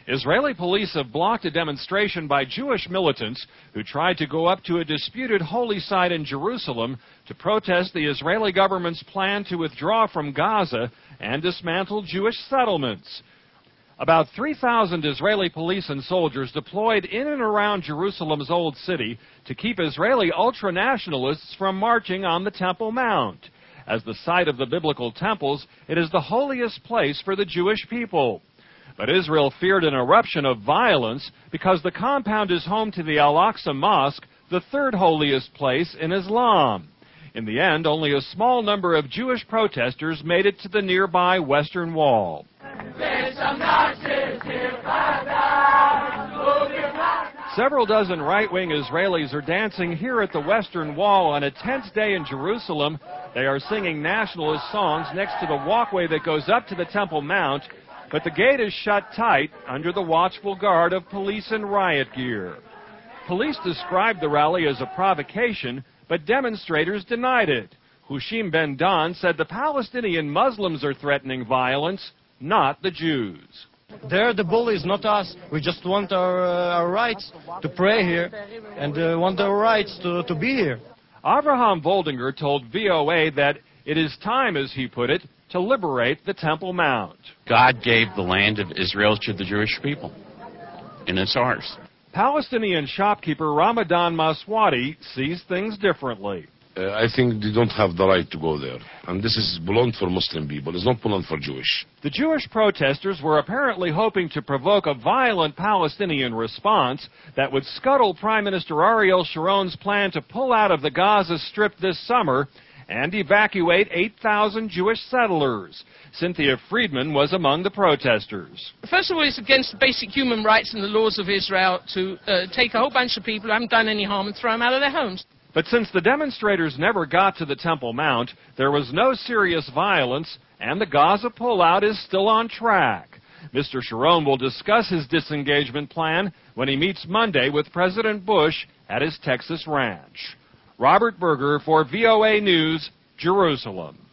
Israeli police have blocked a demonstration by Jewish militants who tried to go up to a disputed holy site in Jerusalem to protest the Israeli government's plan to withdraw from Gaza and dismantle Jewish settlements. About 3,000 Israeli police and soldiers deployed in and around Jerusalem's Old City to keep Israeli ultranationalists from marching on the Temple Mount. As the site of the biblical temples, it is the holiest place for the Jewish people. But Israel feared an eruption of violence because the compound is home to the Al-Aqsa Mosque, the third holiest place in Islam. In the end, only a small number of Jewish protesters made it to the nearby Western Wall. Several dozen right-wing Israelis are dancing here at the Western Wall on a tense day in Jerusalem. They are singing nationalist songs next to the walkway that goes up to the Temple Mount, but the gate is shut tight under the watchful guard of police in riot gear. Police described the rally as a provocation, but demonstrators denied it. Hushim Ben Dan said the Palestinian Muslims are threatening violence, not the Jews. They're the bullies, not us. We just want our rights to pray here and want our rights to be here. Avraham Voldinger told VOA that it is time, as he put it, to liberate the Temple Mount. God gave the land of Israel to the Jewish people, and it's ours. Palestinian shopkeeper Ramadan Maswati sees things differently. I think they don't have the right to go there. And this is belong for Muslim people. It's not belong for Jewish. The Jewish protesters were apparently hoping to provoke a violent Palestinian response that would scuttle Prime Minister Ariel Sharon's plan to pull out of the Gaza Strip this summer and evacuate 8,000 Jewish settlers. Cynthia Friedman was among the protesters. First of all, it's against the basic human rights and the laws of Israel to take a whole bunch of people who haven't done any harm and throw them out of their homes. But since the demonstrators never got to the Temple Mount, there was no serious violence, and the Gaza pullout is still on track. Mr. Sharon will discuss his disengagement plan when he meets Monday with President Bush at his Texas ranch. Robert Berger for VOA News, Jerusalem.